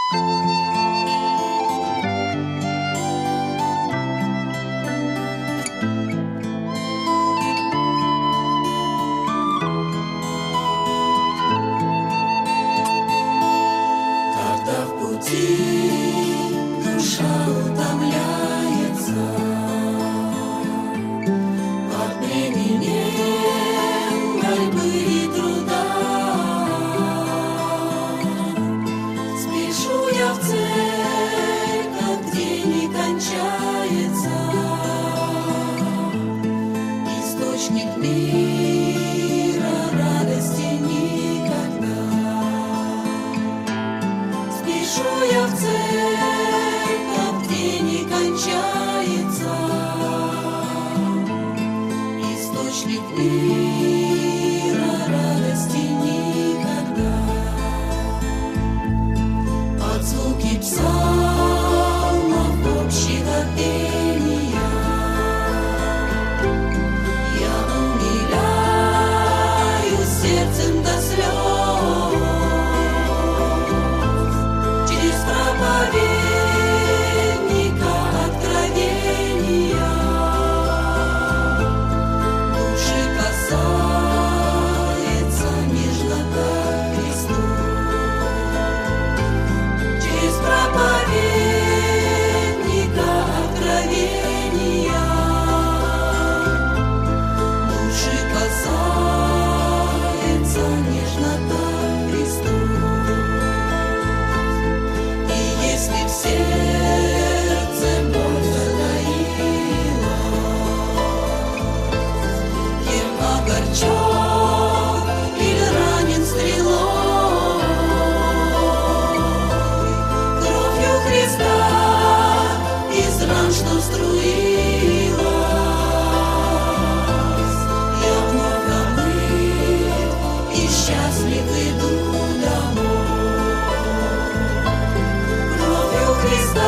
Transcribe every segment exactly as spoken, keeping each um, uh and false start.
Когда в пути душа утомляется от бременем борьбы и труда, спешу я в церковь, где не кончается источник мира, радости никогда. Спешу я в церковь, где не кончается источник мира, радости никогда. Под звуки псалмов общего пения я умиляюсь сердцем до слез. Через проповедника откровения души касается нежнота Христу. Через проповедника откровения души касается нежнота Христу. И если в сердце боль затаилась, кем огорчен или ранен стрелой, кровью Христа из ран, что струилась, я вновь омыт и счастлив иду домой. Кровью Христа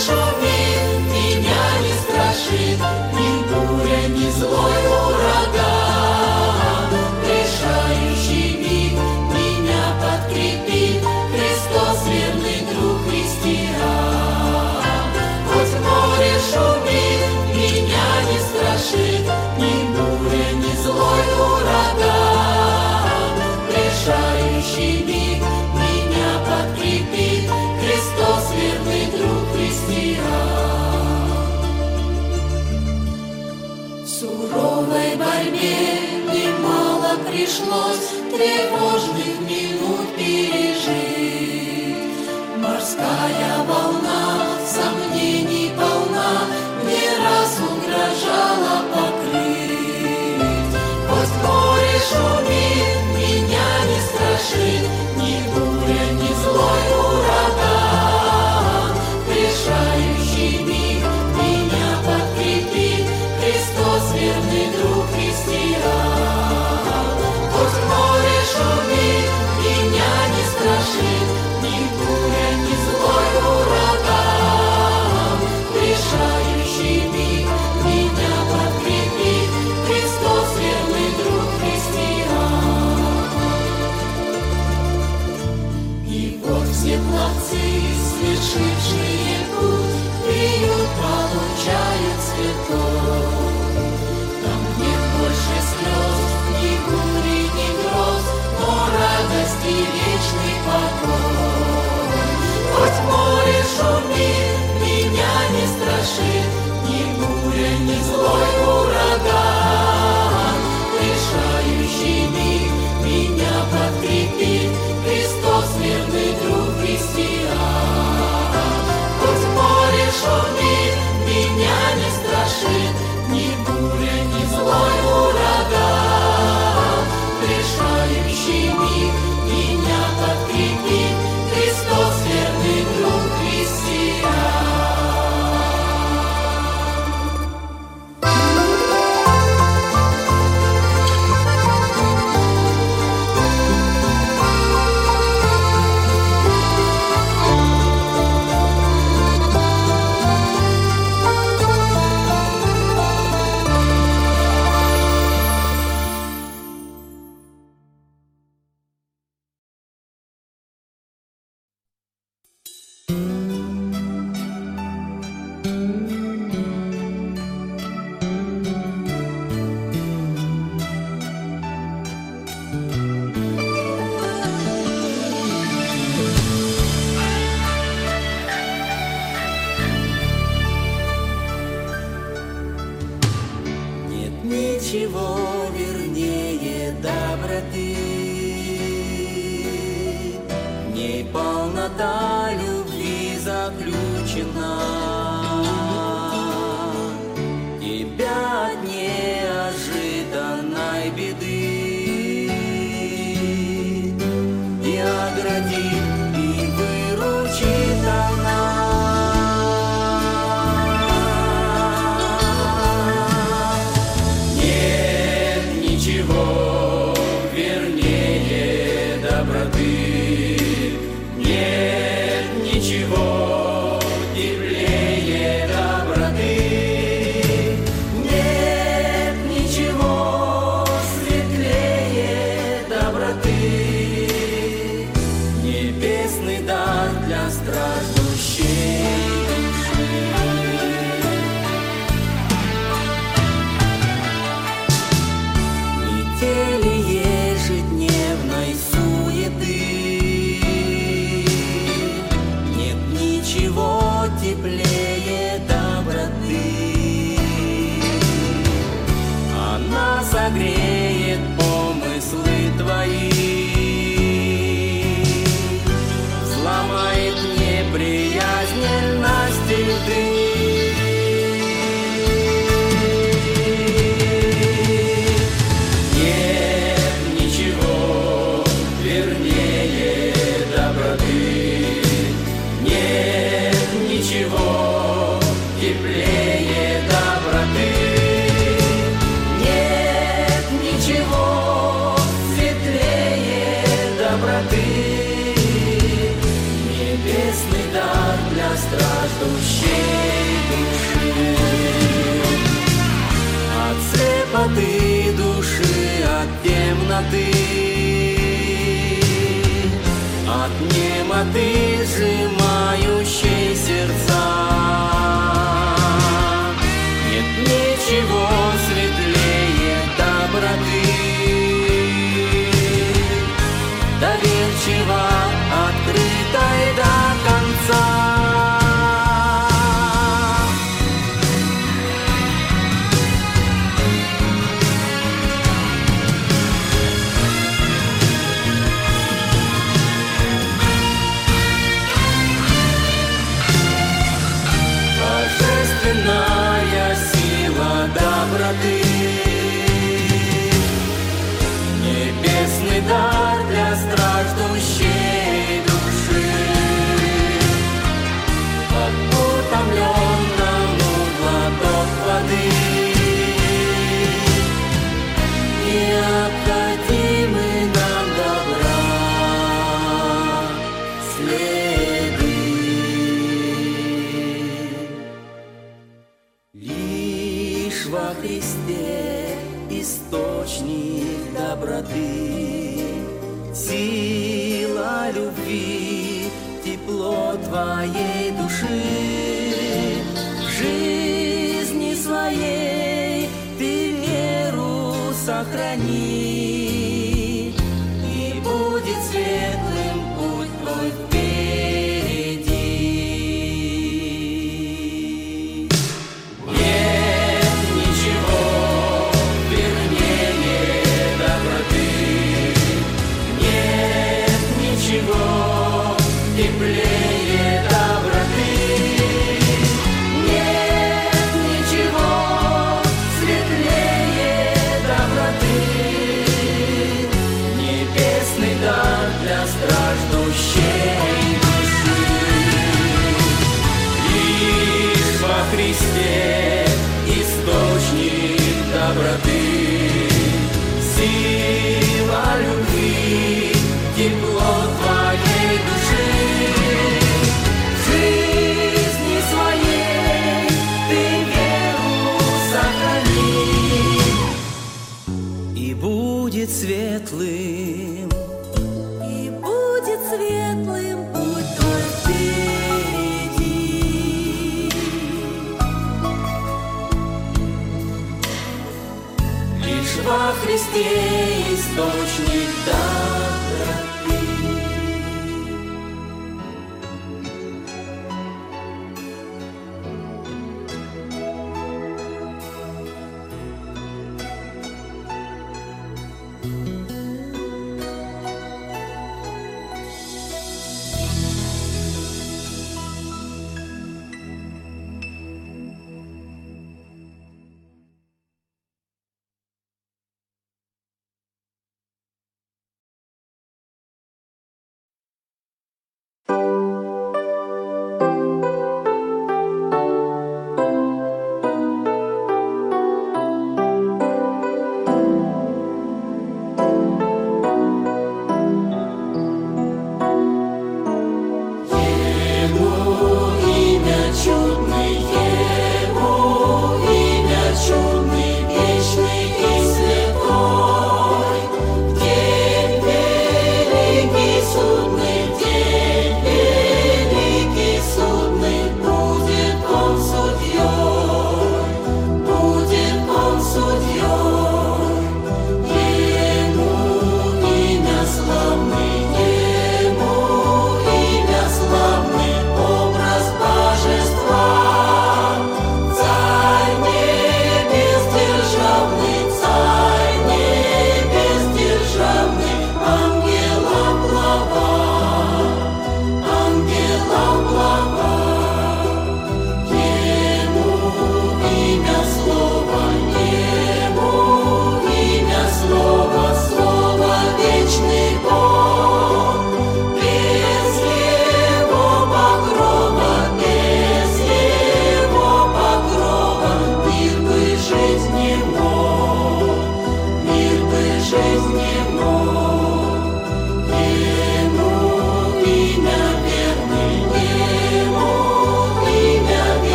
шумит, меня не страшит ни буря, ни злой ураган. Решающий миг меня подкрепит Христос, верный друг христиан. Хоть море шумит, меня не страшит ни буря, ни злой ураган. Решающий миг меня подкрепит Христос, верный друг христиан. В суровой борьбе немало пришлось тревожных минут пережить. Морская волна сомнений полна, не раз угрожала покрыть. Хоть море шумит, меня не страшит ни буря, ни злой ураган. Решающий миг меня подкрепит Христос, верный друг христиан. Хоть море шумит, меня не страшит ни буря, ни злой ураган. Решающий миг меня подкрепит Христос, верный друг христиан. И вот все пловцы, свершившие путь, приют получают цветов. Там нет больше слез, ни бури, ни гроз, но радость и вечный покой. Хоть море шумит, меня не страшит ни буря, ни злой ураган. Решающий миг меня подкрепит Христос, верный друг христиан. Хоть море шумит, меня не страшит ни буря, ни злой ураган. Решающий миг меня подкрепит Христос, верный друг христиан. Ничего вернее доброты, в ней полнота любви заключена. Тебя от неожиданной беды и оградит, и выручит она. Нет ничего теплее доброты, нет ничего светлее доброты. Небесный дар для страждущей души. Метели ежедневной суеты, ничего теплее доброты. Она согреет помыслы твои, взломает неприязненности льды. Нет ничего вернее доброты, нет ничего теплее доброты, нет ничего светлее доброты. Небесный дар для страждущих. доброты. От немоты, сжимающей сердца, нет ничего светлее доброты. Доверчиво, открытой до конца. Божественная сила доброты, небесный дар для страждущей души. Под утомленному глоток воды, необходимы нам добра следы. Лишь во Христе источник доброты, сила любви, тепло твоей души. В жизни своей ты веру сохрани, и будет светлым путь твой впереди. Нет ничего вернее доброты, нет ничего теплее доброты, нет ничего светлее доброты. Небесный дар для страждущей души. Лишь во Христе источник доброты, сила любви, тепло твоей души. В жизни своей ты веру сохрани, и будет светлым, и будет светлым путь твой впереди. Лишь во Христе источник доброты.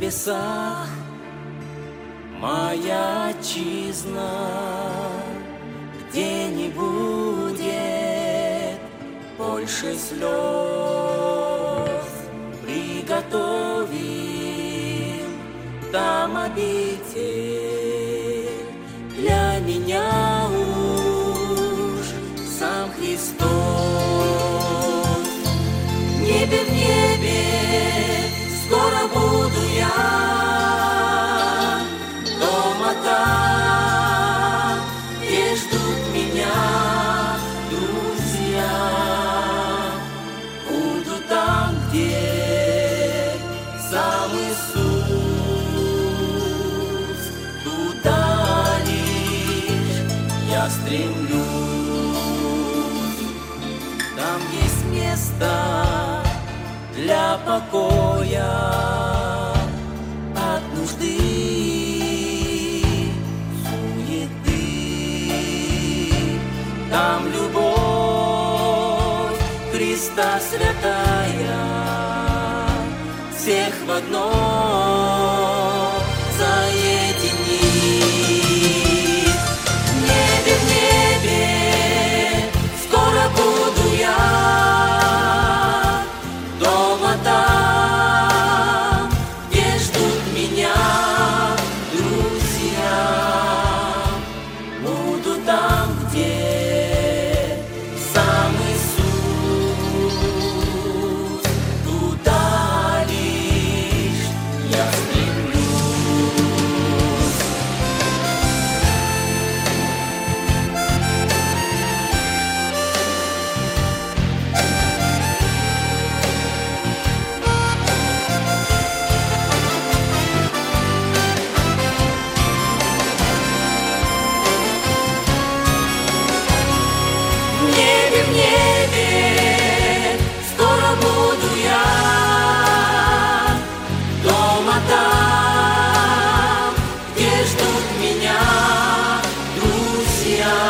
небесах моя отчизна, где не будет больше слез. Приготовим там обитель для меня уж сам Христос. В небе, в небе скоро буду я, дома там, где ждут меня друзья. Буду там, где сам Иисус, туда лишь я стремлюсь. Там есть место для покоя от нужды, суеты. Там любовь Христа святая всех в одно заединит. В небе, в небе скоро буду я, дома там, где ждут меня друзья. Буду там, где сам Иисус, туда лишь я стремлюсь. В небе, в небе скоро буду я, дома там, где ждут меня друзья.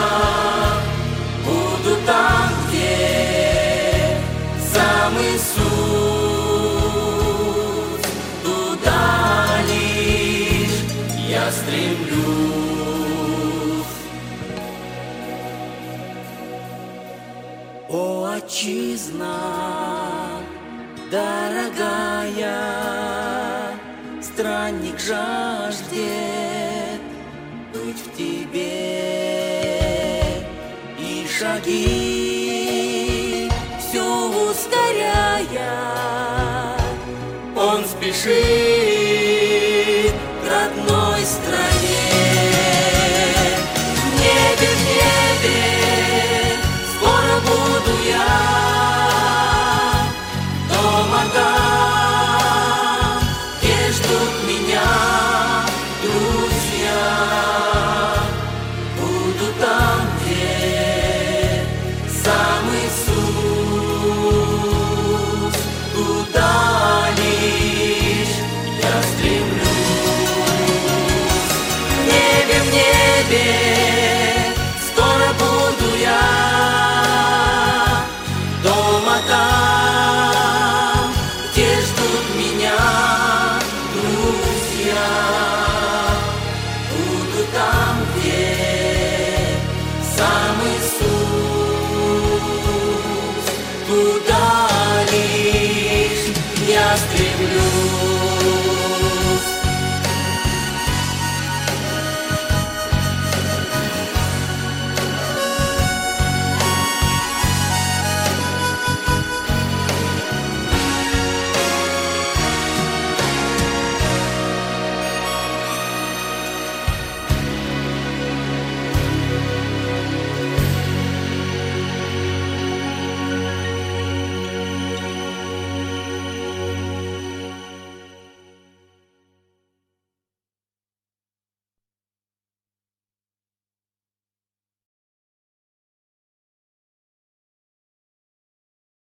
Буду там, где сам Иисус, туда лишь я стремлюсь. О, отчизна дорогая, странник жаждет быть в тебе, и шаги все ускоряя, он спешит